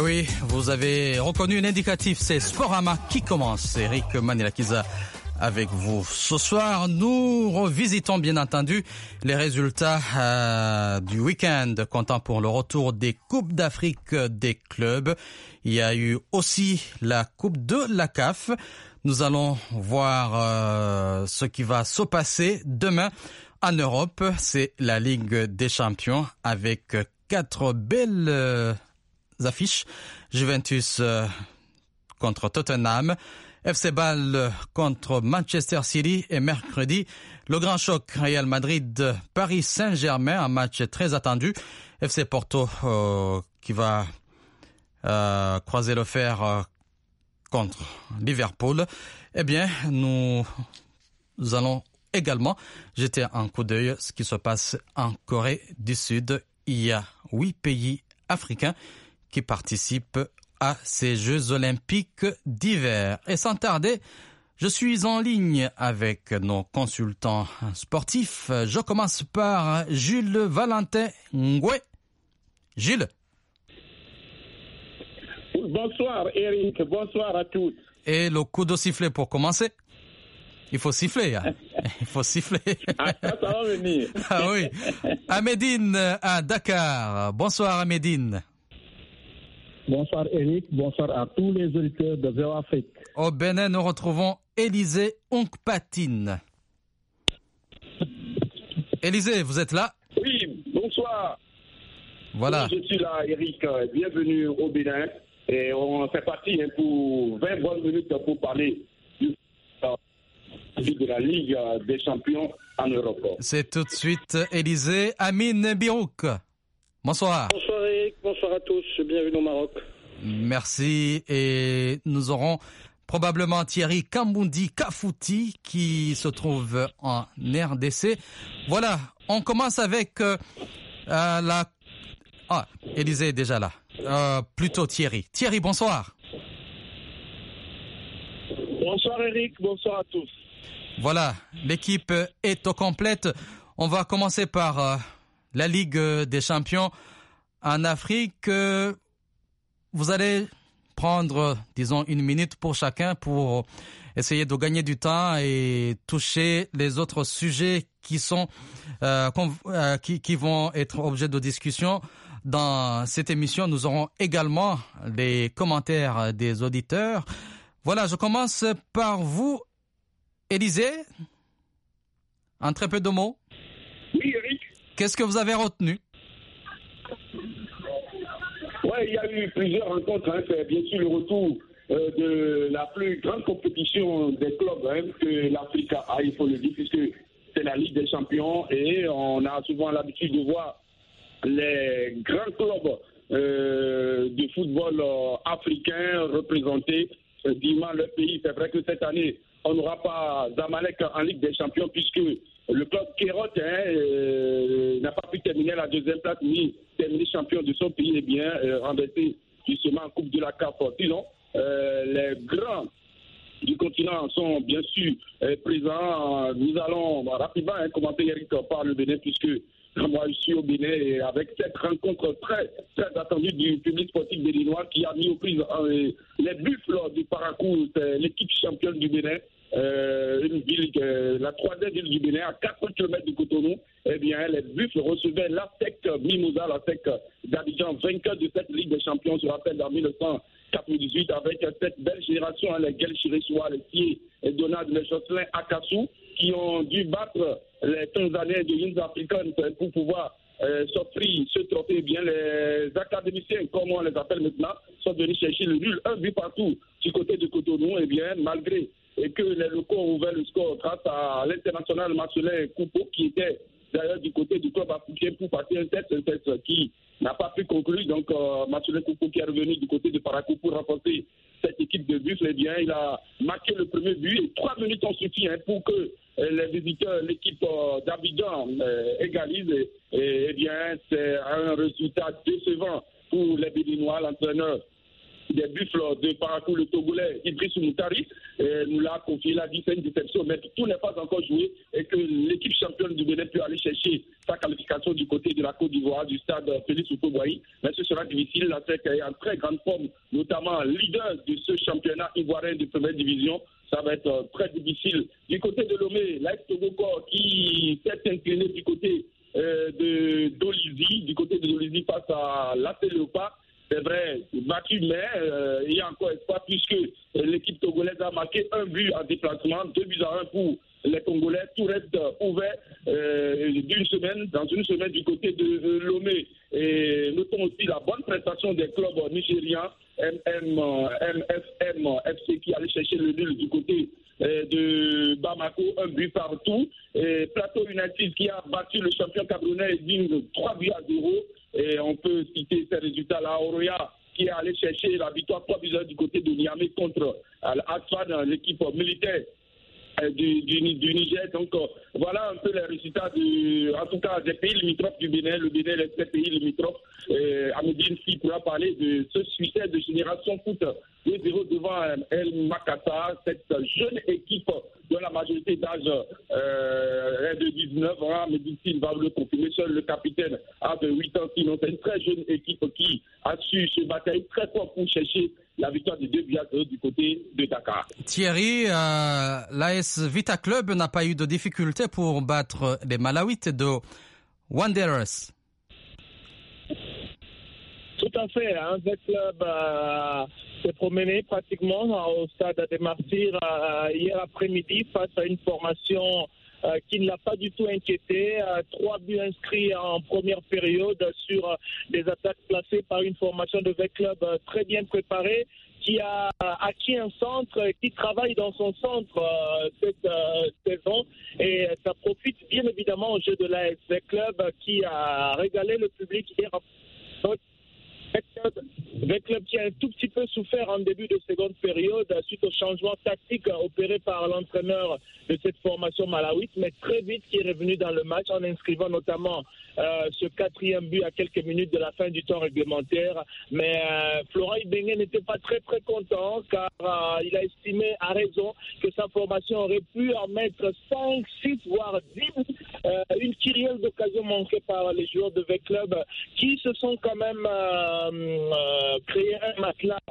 oui, vous avez reconnu l'indicatif, c'est Sporama qui commence. Eric Manilakiza avec vous. Ce soir, nous revisitons bien entendu les résultats du week-end comptant pour le retour des Coupes d'Afrique des clubs. Il y a eu aussi la Coupe de la CAF. Nous allons voir ce qui va se passer demain en Europe. C'est la Ligue des Champions avec 4 belles affiches. Juventus contre Tottenham, FC Bâle contre Manchester City et mercredi, le grand choc Real Madrid, Paris Saint-Germain, un match très attendu. FC Porto qui va croiser le fer contre Liverpool. Eh bien, nous allons également jeter un coup d'œil à ce qui se passe en Corée du Sud. Il y a 8 pays africains qui participent à ces Jeux olympiques d'hiver. Et sans tarder, je suis en ligne avec nos consultants sportifs. Je commence par Jules Valentin Ngoué. Jules. Bonsoir Eric, bonsoir à tous. Et le coup de sifflet pour commencer. Il faut siffler, hein. Il faut siffler. Ah, ça va venir. Ah oui. Amédine à Dakar. Bonsoir Amédine. Bonsoir Eric, bonsoir à tous les auditeurs de VO Afrique. Au Bénin, nous retrouvons Élisée Onkpatine. Élisée, vous êtes là? Oui, bonsoir. Voilà. Oui, je suis là Eric, bienvenue au Bénin. Et on fait parti pour 20 bonnes minutes pour parler de la Ligue des Champions en Europe. C'est tout de suite Élisée Amine Birouk. Bonsoir. Bonsoir Eric, bonsoir à tous, bienvenue au Maroc. Merci et nous aurons probablement Thierry Kamboundi Kafouti qui se trouve en RDC. Voilà, on commence avec la... Ah, Élisée est déjà là. Plutôt Thierry. Thierry, bonsoir. Bonsoir Eric, bonsoir à tous. Voilà, l'équipe est au complète. On va commencer par la Ligue des Champions en Afrique. Vous allez prendre, disons, 1 minute pour chacun pour essayer de gagner du temps et toucher les autres sujets qui sont qui vont être objet de discussion. Dans cette émission, nous aurons également les commentaires des auditeurs. Voilà, je commence par vous, Élisée. En très peu de mots. Oui, Eric. Qu'est-ce que vous avez retenu? Oui, il y a eu plusieurs rencontres. C'est bien sûr le retour de la plus grande compétition des clubs que l'Afrique a, il faut le dire, puisque c'est la Ligue des Champions et on a souvent l'habitude de voir les grands clubs de football africains représentés dignement leur pays. C'est vrai que cette année, on n'aura pas Zamalek en Ligue des Champions puisque le club Kérot n'a pas pu terminer la 2e place ni terminer champion de son pays et bien renverser justement en Coupe de la CAF. Sinon, les grands du continent sont bien sûr présents. Nous allons rapidement commenter Eric par le Bénin puisque moi je suis au Bénin et avec cette rencontre très, très attendue du public sportif béninois qui a mis aux prises les buffles du Parakou, c'est l'équipe championne du Bénin. Une ville, la 3e ville du Bénin, à 4 km de Cotonou, eh bien, les Buffles recevaient l'Aztec Mimosa, l'Aztec d'Abidjan, vainqueur de cette Ligue des Champions, je rappelle, en 1998, avec cette belle génération, les Guel Chiresoua, les Thier, et Donald, les Jocelyn Akassou, qui ont dû battre les Tanzaniens de Young Africans pour pouvoir s'offrir ce trophée. Eh bien, les académiciens, comme on les appelle maintenant, sont venus chercher le nul, 1 but partout du côté de Cotonou, eh bien, malgré et que les locaux ont ouvert le score grâce à l'international Marcelin Koupo qui était d'ailleurs du côté du club africain pour passer un test qui n'a pas pu conclure. Donc Marcelin Koupo qui est revenu du côté de Parakou pour renforcer cette équipe de Buffles, eh bien il a marqué le premier but et 3 minutes ont suffi pour que les visiteurs, l'équipe d'Abidjan égalise et eh bien c'est un résultat décevant pour les Béninois. L'entraîneur des buffles de Parakou, le Togolais Idriss Moutari, nous l'a confié, il a dit c'est une déception, mais tout n'est pas encore joué et que l'équipe championne du Bénin peut aller chercher sa qualification du côté de la Côte d'Ivoire, du stade Félix Houphouët-Boigny, mais ce sera difficile. La SEC est en très grande forme, notamment leader de ce championnat ivoirien de première division. Ça va être très difficile. Du côté de Lomé, l'AS Togo qui s'est incliné du côté de Dolisie, face à l'AS Léopard. C'est vrai, battu, mais il y a encore espoir puisque l'équipe togolaise a marqué un but en déplacement, 2-1 pour les Congolais. Tout reste ouvert dans une semaine du côté de Lomé. Et notons aussi la bonne prestation des clubs nigériens, MFM FC qui allait chercher le nul du côté de Bamako, un but partout. Et Plateau United qui a battu le champion camerounais Digne 3-0. Et on peut citer ces résultats-là. Oroya qui est allé chercher la victoire 3-0 du côté de Niamey contre Al-Asfad, l'équipe militaire du Niger. Donc voilà un peu les résultats en tout cas des pays limitrophes du Bénin. Le Bénin est les pays limitrophes. Amédine Si pourra parler de ce succès de Génération Foot 2-0 devant El Makata, cette jeune équipe dont la majorité d'âge est de 19 ans. Amédine Si va le confirmer. Seul le capitaine a de 8 ans. Sinon, c'est une très jeune équipe qui a su se batailler très fort pour chercher la victoire de 2-0 du côté de Dakar. Thierry, l'AS Vita Club n'a pas eu de difficulté pour battre les Malawites de Wanderers. Tout à fait. Le club s'est promené pratiquement au stade des Martyrs hier après-midi face à une formation qui ne l'a pas du tout inquiété. 3 buts inscrits en première période sur des attaques placées par une formation de V-Club très bien préparée, qui a acquis un centre, qui travaille dans son centre cette saison. Et ça profite bien évidemment au jeu de l'AS V-Club qui a régalé le public hier. V-Club qui a un tout petit peu souffert en début de seconde période suite au changement tactique opéré par l'entraîneur de cette formation malawite, mais très vite qui est revenu dans le match en inscrivant notamment ce 4e but à quelques minutes de la fin du temps réglementaire. Mais Florent Ibenge n'était pas très content car il a estimé à raison que sa formation aurait pu en mettre 5, 6 voire 10 une kyrielle d'occasions manquées par les joueurs de V-Club qui se sont quand même créé un matelas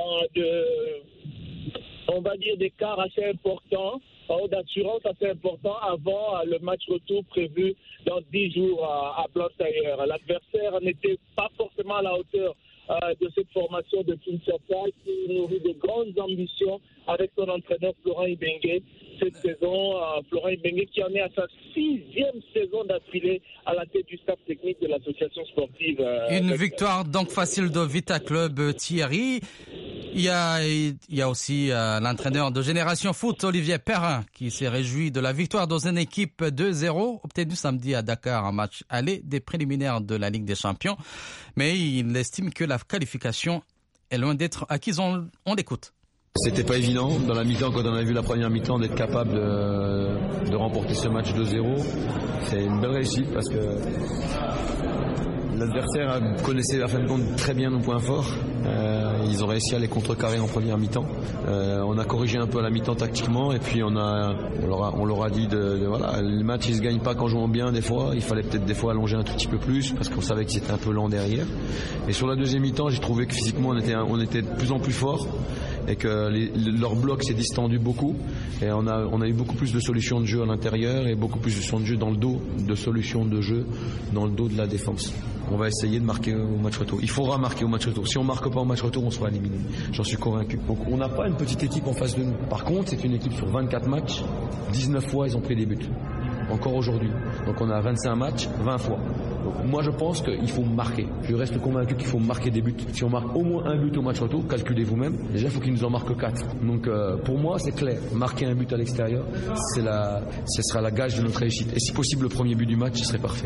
on va dire d'écart assez important, d'assurance assez important avant le match retour prévu dans 10 jours à Blantyre. L'adversaire n'était pas forcément à la hauteur de cette formation de Kinshasa qui nourrit de grandes ambitions avec son entraîneur Florent Ibenge. Cette saison, Florent Ibenge qui en est à sa 6e saison d'affilée à la tête du staff technique de l'association sportive. Une victoire donc facile de Vita Club, Thierry. Il y a aussi l'entraîneur de Génération Foot, Olivier Perrin, qui s'est réjoui de la victoire dans une équipe 2-0 obtenue samedi à Dakar en match aller des préliminaires de la Ligue des Champions. Mais il estime que la qualification est loin d'être acquise. On l'écoute. C'était pas évident dans la mi-temps, quand on a vu la première mi-temps, d'être capable de remporter ce match 2-0. C'est une belle réussite parce que l'adversaire connaissait à fin de compte très bien nos points forts. Ils ont réussi à les contrecarrer en première mi-temps. On a corrigé un peu à la mi-temps tactiquement et puis on leur a dit voilà, le match il se gagne pas qu'en jouant bien des fois. Il fallait peut-être des fois allonger un tout petit peu plus parce qu'on savait qu'ils étaient un peu lents derrière. Et sur la deuxième mi-temps, j'ai trouvé que physiquement on était de plus en plus forts et que leur bloc s'est distendu beaucoup et on a eu beaucoup plus de solutions de jeu à l'intérieur et beaucoup plus de solutions de jeu dans le dos, de solutions de jeu dans le dos de la défense. On va essayer de marquer au match retour. Il faudra marquer au match retour. Si on marque pas au match retour, on sera éliminé. J'en suis convaincu. Donc on n'a pas une petite équipe en face de nous. Par contre, c'est une équipe sur 24 matchs, 19 fois ils ont pris des buts. Encore aujourd'hui. Donc on a 25 matchs, 20 fois. Donc moi je pense qu'il faut marquer. Je reste convaincu qu'il faut marquer des buts. Si on marque au moins un but au match retour, calculez vous-même. Déjà il faut qu'ils nous en marquent 4. Donc pour moi c'est clair. Marquer un but à l'extérieur, ce sera la gage de notre réussite. Et si possible le premier but du match, ce serait parfait.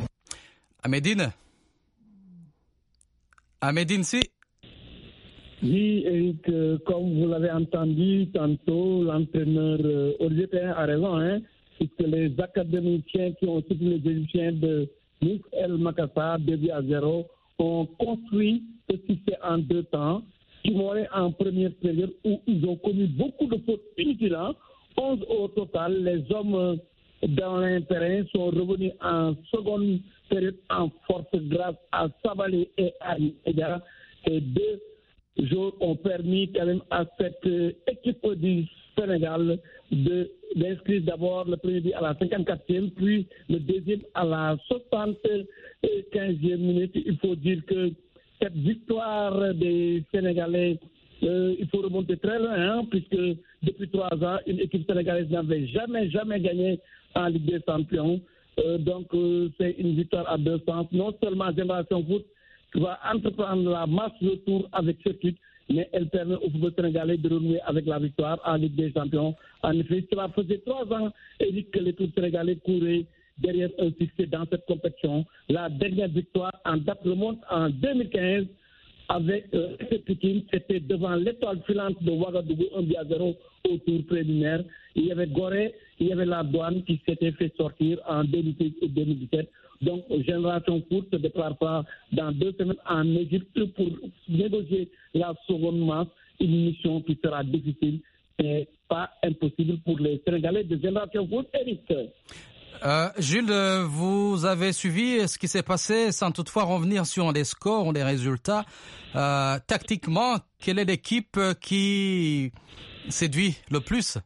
Amédine Si. Oui, Eric, comme vous l'avez entendu tantôt, l'entraîneur Olivier Perrin a raison, puisque les académiciens qui ont suivi les Égyptiens de Nice El Makassa 2-0 ont construit ce succès en 2 temps. timorés en première période où ils ont commis beaucoup de fautes inutiles. 11 au total. Les hommes dans l'intérêt sont revenus en seconde période en force grâce à Sabaly et à Nigeria. Et 2 jours ont permis quand même à cette équipe du Sénégal d'inscrire d'abord le premier but à la 54e, puis le deuxième à la 75e minute. Il faut dire que cette victoire des Sénégalais, il faut remonter très loin, puisque depuis 3 ans, une équipe sénégalaise n'avait jamais gagné en Ligue des Champions. Donc, c'est une victoire à 2 sens. Non seulement Génération Foot va entreprendre la masse retour avec ce titre, mais elle permet au football sénégalais de renouer avec la victoire en Ligue des Champions. En effet, cela faisait 3 ans, Eric, que les troupes sénégalais couraient derrière un succès dans cette compétition. La dernière victoire en date remonte en 2015 avec Pékin. C'était devant l'étoile filante de Ouagadougou, 1-0 au tour préliminaire. Il y avait Gorée, il y avait la Douane qui s'était fait sortir en 2016 et 2017. Donc, Génération Foot se déplacera dans 2 semaines en Égypte pour négocier la seconde masse. Une mission qui sera difficile, mais pas impossible pour les Sénégalais de Génération Foot. Eric. Jules, vous avez suivi ce qui s'est passé sans toutefois revenir sur les scores, les résultats. Tactiquement, quelle est l'équipe qui séduit le plus?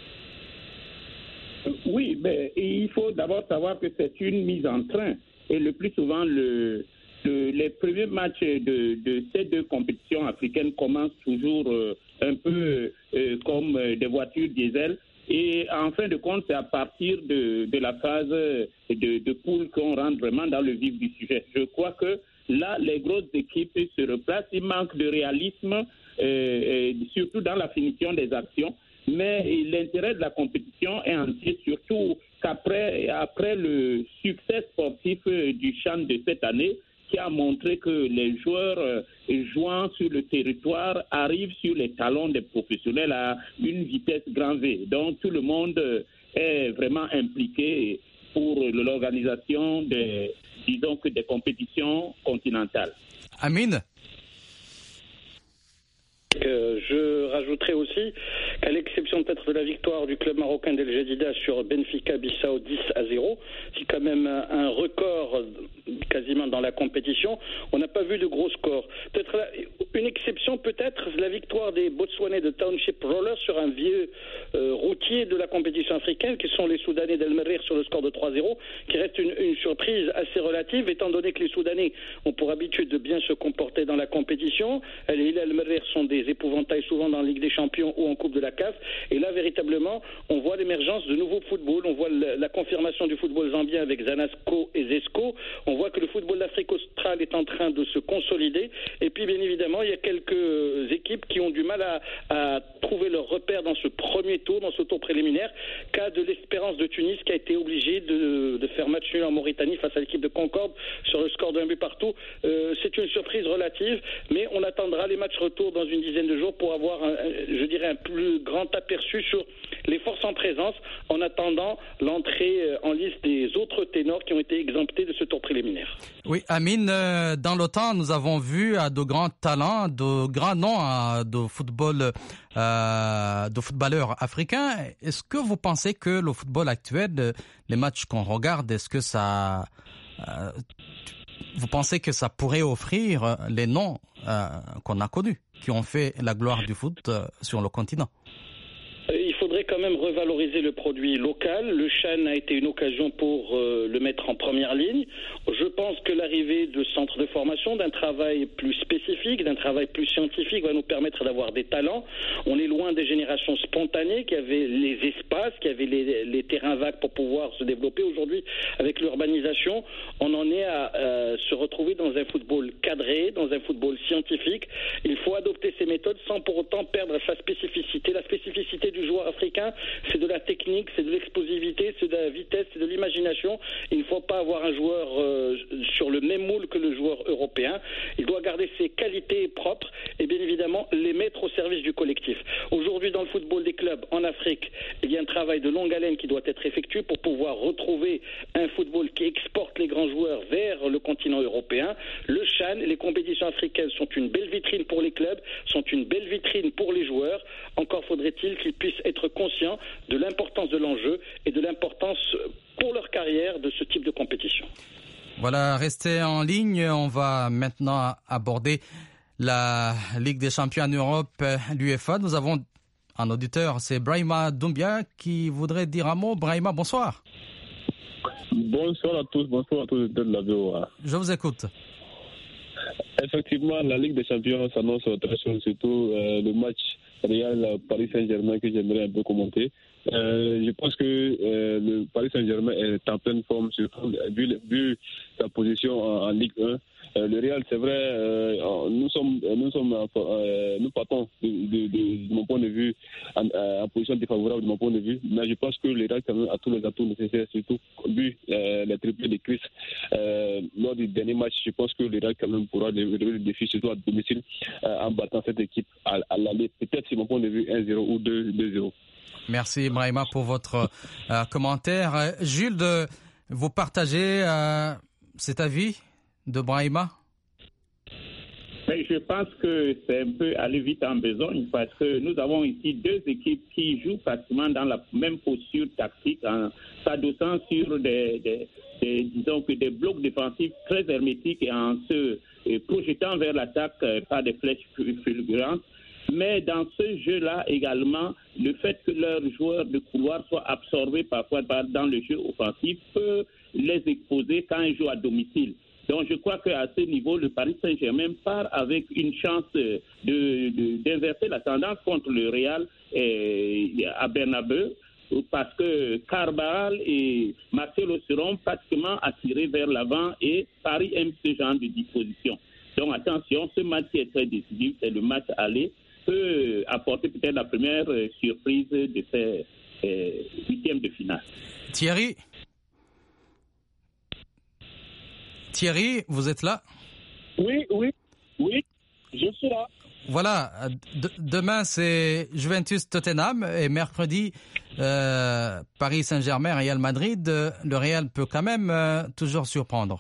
Oui, mais il faut d'abord savoir que c'est une mise en train. Et le plus souvent, les premiers matchs de ces 2 compétitions africaines commencent toujours un peu comme des voitures diesel. Et en fin de compte, c'est à partir de la phase de poule qu'on rentre vraiment dans le vif du sujet. Je crois que là, les grosses équipes se replacent. Il manque de réalisme, surtout dans la finition des actions. Mais l'intérêt de la compétition est entier, surtout qu'après le succès sportif du CHAN de cette année, qui a montré que les joueurs jouant sur le territoire arrivent sur les talons des professionnels à une vitesse grand V. Donc tout le monde est vraiment impliqué pour l'organisation des compétitions continentales. Amine. Je rajouterai aussi qu'à l'exception peut-être de la victoire du club marocain d'El Jadida sur Benfica Bissau 10-0, c'est quand même un record quasiment dans la compétition, on n'a pas vu de gros scores. Peut-être une exception, peut-être la victoire des Botswanais de Township Rollers sur un vieux routier de la compétition africaine, qui sont les Soudanais d'El Merreikh sur le score de 3-0, qui reste une surprise assez relative, étant donné que les Soudanais ont pour habitude de bien se comporter dans la compétition. El Hilal et El Merreikh sont des épouvantails souvent dans la Ligue des Champions ou en Coupe de la CAF. Et là, véritablement, on voit l'émergence de nouveaux footballs. On voit la confirmation du football zambien avec Zanasco et Zesco. On voit que le football d'Afrique australe est en train de se consolider. Et puis, bien évidemment, il y a quelques équipes qui ont du mal à trouver leur repère dans ce premier tour, dans ce tour préliminaire. Cas de l'Espérance de Tunis qui a été obligé de faire match nul en Mauritanie face à l'équipe de Concorde sur le score d'1 but partout. C'est une surprise relative, mais on attendra les matchs retour dans une dizaine de jours pour avoir, un plus grand aperçu sur les forces en présence, en attendant l'entrée en liste des autres ténors qui ont été exemptés de ce tour préliminaire. Oui, Amine, dans l'OTAN, nous avons vu de grands talents, de grands noms de footballeurs africains. Est-ce que vous pensez que le football actuel, les matchs qu'on regarde, est-ce que ça... vous pensez que ça pourrait offrir les noms qu'on a connus, qui ont fait la gloire du foot sur le continent? Il faudrait quand même revaloriser le produit local. Le CHAN a été une occasion pour le mettre en première ligne. Je pense que l'arrivée de centres de formation, d'un travail plus spécifique, d'un travail plus scientifique va nous permettre d'avoir des talents. On est loin des générations spontanées qui avaient les espaces, qui avaient les terrains vagues pour pouvoir se développer. Aujourd'hui, avec l'urbanisation, on en est à se retrouver dans un football cadré, dans un football scientifique. Il faut adopter ces méthodes sans pour autant perdre sa spécificité. La spécificité du joueur africain, c'est de la technique, c'est de l'explosivité, c'est de la vitesse, c'est de l'imagination. Il ne faut pas avoir un joueur sur le même moule que le joueur européen. Il doit garder ses qualités propres et bien évidemment les mettre au service du collectif. Aujourd'hui, dans le football des clubs en Afrique, il y a un travail travail de longue haleine qui doit être effectué pour pouvoir retrouver un football qui exporte les grands joueurs vers le continent européen. Le CHAN, les compétitions africaines sont une belle vitrine pour les clubs, sont une belle vitrine pour les joueurs. Encore faudrait-il qu'ils puissent être conscients de l'importance de l'enjeu et de l'importance pour leur carrière de ce type de compétition. Voilà, restez en ligne. On va maintenant aborder la Ligue des champions en Europe, l'UEFA. Nous avons un auditeur, c'est Brahima Doumbia qui voudrait dire un mot. Brahima, bonsoir. Bonsoir à tous de la VOA. Je vous écoute. Effectivement, la Ligue des champions s'annonce très chaud, surtout le match Real Paris Saint-Germain que j'aimerais un peu commenter. Je pense que le Paris Saint-Germain est en pleine forme, surtout vu sa position en Ligue 1. Le Real, c'est vrai, nous partons de mon point de vue en position défavorable de mon point de vue, mais je pense que le Real quand même a tous les atouts nécessaires, surtout vu les triplés de Chris lors du dernier match. Je pense que le Real quand même pourra relever le défi, surtout à domicile, en battant cette équipe à l'aller. Peut-être, c'est mon point de vue, 1-0 ou 2-0. Merci Brahima pour votre commentaire. Jules, vous partagez cet avis de Brahima? Je pense que c'est un peu aller vite en besogne parce que nous avons ici deux équipes qui jouent pratiquement dans la même posture tactique en s'adossant sur des blocs défensifs très hermétiques et en se projetant vers l'attaque par des flèches fulgurantes. Mais dans ce jeu-là également, le fait que leurs joueurs de couloir soient absorbés parfois dans le jeu offensif peut les exposer quand ils jouent à domicile. Donc je crois qu'à ce niveau, le Paris Saint-Germain part avec une chance d'inverser la tendance contre le Real à Bernabeu, parce que Carvajal et Marcelo seront pratiquement attirés vers l'avant et Paris aime ce genre de disposition. Donc attention, ce match qui est très décisif, c'est le match aller, peut apporter peut-être la première surprise de ces huitièmes de finale. Thierry, vous êtes là? Oui, je suis là. Voilà, demain c'est Juventus-Tottenham et mercredi Paris Saint-Germain, Real Madrid. Le Real peut quand même toujours surprendre.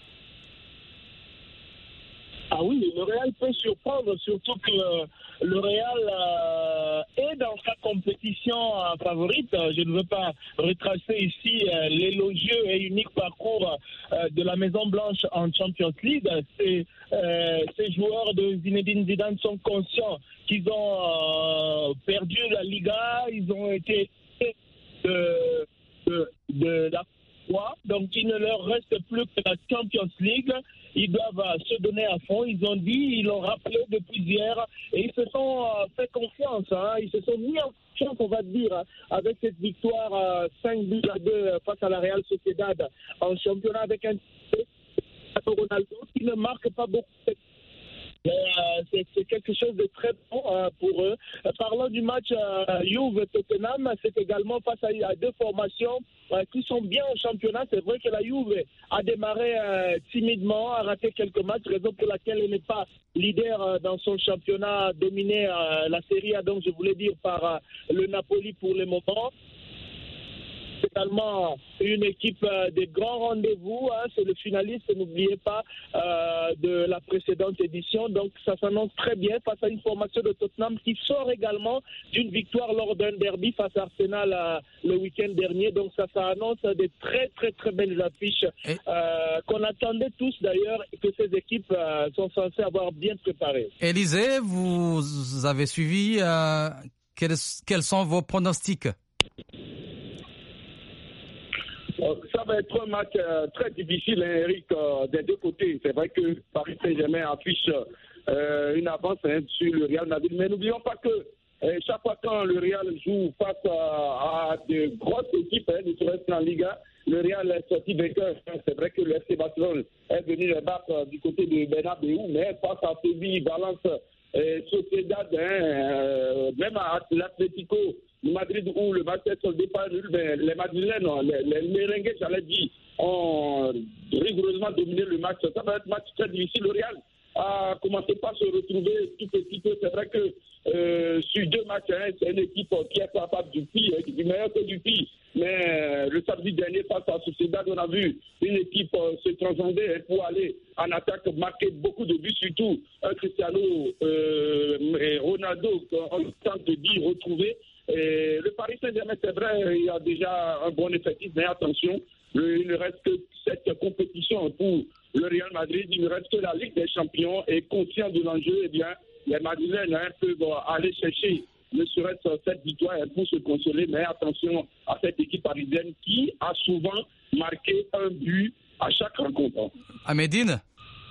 Ah oui, le Real peut surprendre, surtout que le Real est dans sa compétition favorite. Je ne veux pas retracer ici l'élogieux et unique parcours de la Maison Blanche en Champions League. Ces joueurs de Zinedine Zidane sont conscients qu'ils ont perdu la Liga, ils ont été de la foi, donc il ne leur reste plus que la Champions League. Ils doivent se donner à fond. Ils ont dit, ils l'ont rappelé depuis hier et ils se sont fait confiance. Ils se sont mis en confiance, on va dire, avec cette victoire 5-2 face à la Real Sociedad en championnat avec un Ronaldo qui ne marque pas beaucoup. C'est quelque chose de très bon pour eux. Parlant du match Juve-Tottenham, c'est également face à deux formations qui sont bien au championnat. C'est vrai que la Juve a démarré timidement, a raté quelques matchs, raison pour laquelle elle n'est pas leader dans son championnat, dominé la Serie A, donc je voulais dire par le Napoli pour le moment. C'est également une équipe des grands rendez-vous. C'est le finaliste, n'oubliez pas, de la précédente édition. Donc ça s'annonce très bien face à une formation de Tottenham qui sort également d'une victoire lors d'un derby face à Arsenal le week-end dernier. Donc ça annonce des très très très belles affiches qu'on attendait tous d'ailleurs et que ces équipes sont censées avoir bien préparées. Élisée, vous avez suivi. Quels sont vos pronostics? Ça va être un match très difficile, Eric, des deux côtés. C'est vrai que Paris Saint-Germain affiche une avance sur le Real Madrid. Mais n'oublions pas que chaque fois quand le Real joue face à de grosses équipes, ne serait-ce en Liga, le Real est sorti vainqueur. C'est vrai que le FC Barcelone est venu les battre du côté de Bernabeu, mais face à Séville, Valence, Sociedad, même à l'Atlético Madrid où le match est soldé par les Madrilènes, les Merengues, j'allais dire, ont rigoureusement dominé le match. Ça va être un match très difficile. Le Real a commencé par se retrouver tout petit peu. C'est vrai que sur 2 matchs, c'est une équipe qui est capable du pire, du meilleur que du pire. Mais le samedi dernier, face à Sociedad, on a vu une équipe se transcender pour aller en attaque, marquer beaucoup de buts, surtout un Cristiano et Ronaldo, on tente de dire, retrouver. Et le Paris Saint-Germain, c'est vrai, il y a déjà un bon effectif, mais attention, il ne reste que cette compétition pour le Real Madrid, il ne reste que la Ligue des Champions, et conscient de l'enjeu, eh bien, les Madrilènes peuvent aller chercher ne serait-ce cette victoire pour se consoler, mais attention à cette équipe parisienne qui a souvent marqué un but à chaque rencontre. Ahmedine,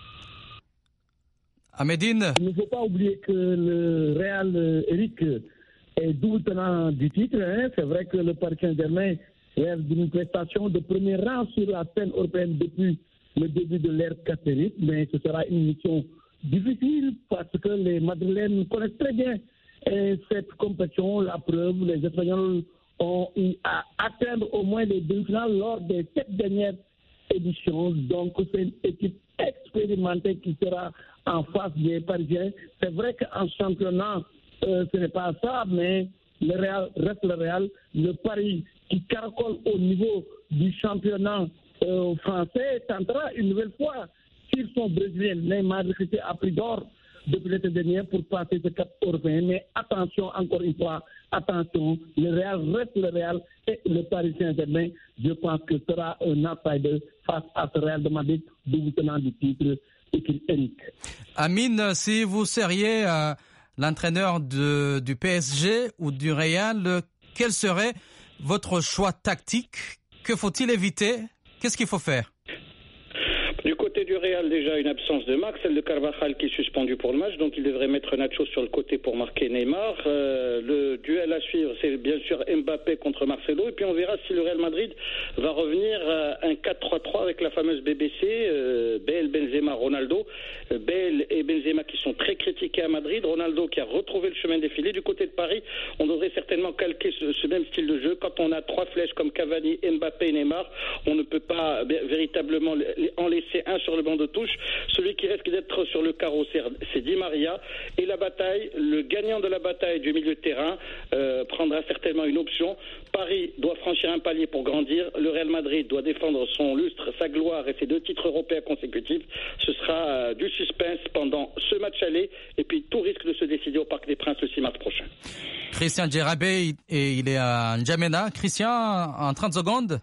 il ne faut pas oublier que le Real, Eric, est double tenant du titre. C'est vrai que le Paris Saint-Germain rêve d'une prestation de premier rang sur la scène européenne depuis le début de l'ère catholique, mais ce sera une mission difficile parce que les Madrilènes connaissent très bien cette compétition. La preuve, les Espagnols ont eu à atteindre au moins les demi-finales lors des 7 dernières éditions. Donc, c'est une équipe expérimentée qui sera en face des Parisiens. C'est vrai qu'en championnat, ce n'est pas ça, mais le Real reste le Real. Le Paris qui caracole au niveau du championnat français tentera une nouvelle fois, s'ils sont brésiliens. Neymar a pris d'or depuis l'été dernier pour passer ce cap européen. Mais attention, encore une fois, attention, le Real reste le Real et le Paris Saint-Germain, je pense que sera un outsider face à ce Real de Madrid, double tenant du titre, Eric. Amine, si vous seriez l'entraîneur du PSG ou du Real, quel serait votre choix tactique? Que faut-il éviter? Qu'est-ce qu'il faut faire? Du côté du Real, déjà une absence de Max, celle de Carvajal qui est suspendu pour le match, donc il devrait mettre Nacho sur le côté pour marquer Neymar. Le duel à suivre, c'est bien sûr Mbappé contre Marcelo, et puis on verra si le Real Madrid va revenir à un 4-3-3 avec la fameuse BBC, Bale, Benzema, Ronaldo. Bale et Benzema qui sont très critiqués à Madrid, Ronaldo qui a retrouvé le chemin défilé. Du côté de Paris, on devrait certainement calquer ce même style de jeu. Quand on a 3 flèches comme Cavani, Mbappé et Neymar, on ne peut pas véritablement en laisser un sur le banc de touche. Celui qui risque d'être sur le carreau, c'est Di Maria. Et la bataille, le gagnant de la bataille du milieu de terrain prendra certainement une option. Paris doit franchir un palier pour grandir. Le Real Madrid doit défendre son lustre, sa gloire et ses 2 titres européens consécutifs. Ce sera du suspense pendant ce match aller. Et puis tout risque de se décider au Parc des Princes le 6 mars prochain. Christian Djerabé, il est à N'Djamena. Christian, en 30 secondes.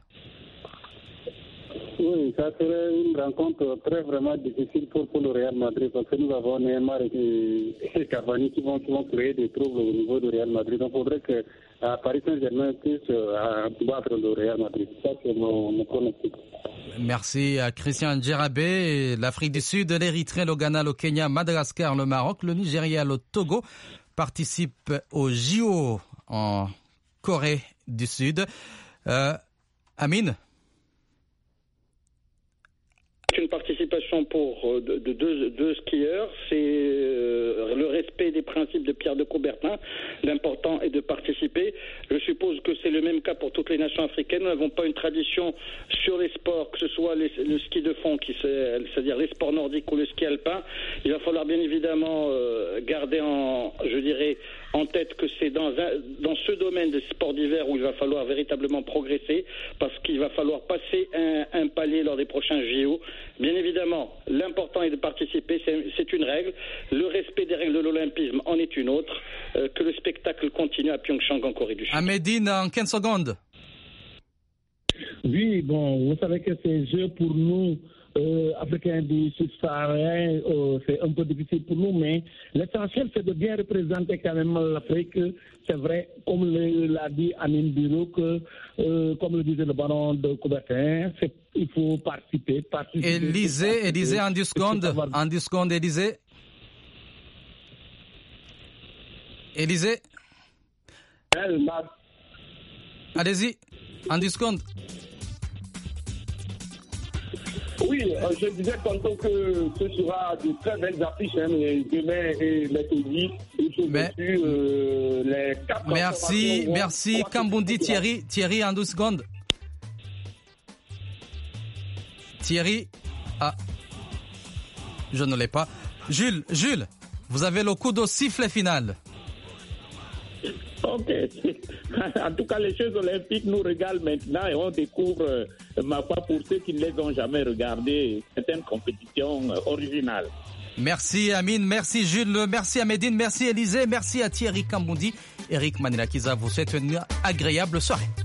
Oui, ça serait une rencontre très vraiment difficile pour le Real Madrid parce que nous avons Neymar et Cavani qui vont créer des troubles au niveau du Real Madrid. Donc il faudrait que Paris Saint-Germain puisse battre le Real Madrid. Ça c'est mon pronostic. Merci à Christian Djerabé. L'Afrique du Sud, l'Érythrée, le Ghana, le Kenya, Madagascar, le Maroc, le Nigeria, le Togo participent au JO en Corée du Sud. Amine? Une participation pour de deux skieurs, c'est le respect des principes de Pierre de Coubertin. L'important est de participer. Je suppose que c'est le même cas pour toutes les nations africaines. Nous n'avons pas une tradition sur les sports, que ce soit le ski de fond, c'est-à-dire les sports nordiques ou le ski alpin. Il va falloir bien évidemment garder en tête que c'est dans ce domaine de sport d'hiver où il va falloir véritablement progresser, parce qu'il va falloir passer un palier lors des prochains JO. Bien évidemment, l'important est de participer, c'est une règle. Le respect des règles de l'olympisme en est une autre. Que le spectacle continue à Pyeongchang en Corée du Sud. Ahmedine, en 15 secondes. Oui, bon, vous savez que ces jeux pour nous, Africains du Sud-Saharien, c'est un peu difficile pour nous, mais l'essentiel c'est de bien représenter quand même l'Afrique. C'est vrai, comme l'a dit Amine Biro, que comme le disait le baron de Coubertin, il faut participer. Élisée, en 10 secondes, Élisée. Élisée. Allez-y, en 10 secondes. Oui, je disais tantôt que ce sera de très belles affiches, demain et mercredi. Les 4 Merci, Kambundi Thierry, en 12 secondes. Thierry, je ne l'ai pas. Jules, vous avez le coup de sifflet final. Ok. En tout cas, les Jeux Olympiques nous régalent maintenant et on découvre, ma foi, pour ceux qui ne les ont jamais regardés, certaines compétitions originales. Merci Amine, merci Jules, merci Amédine, merci Élisée, merci à Thierry Kamboundi. Eric Manilakiza vous souhaite une agréable soirée.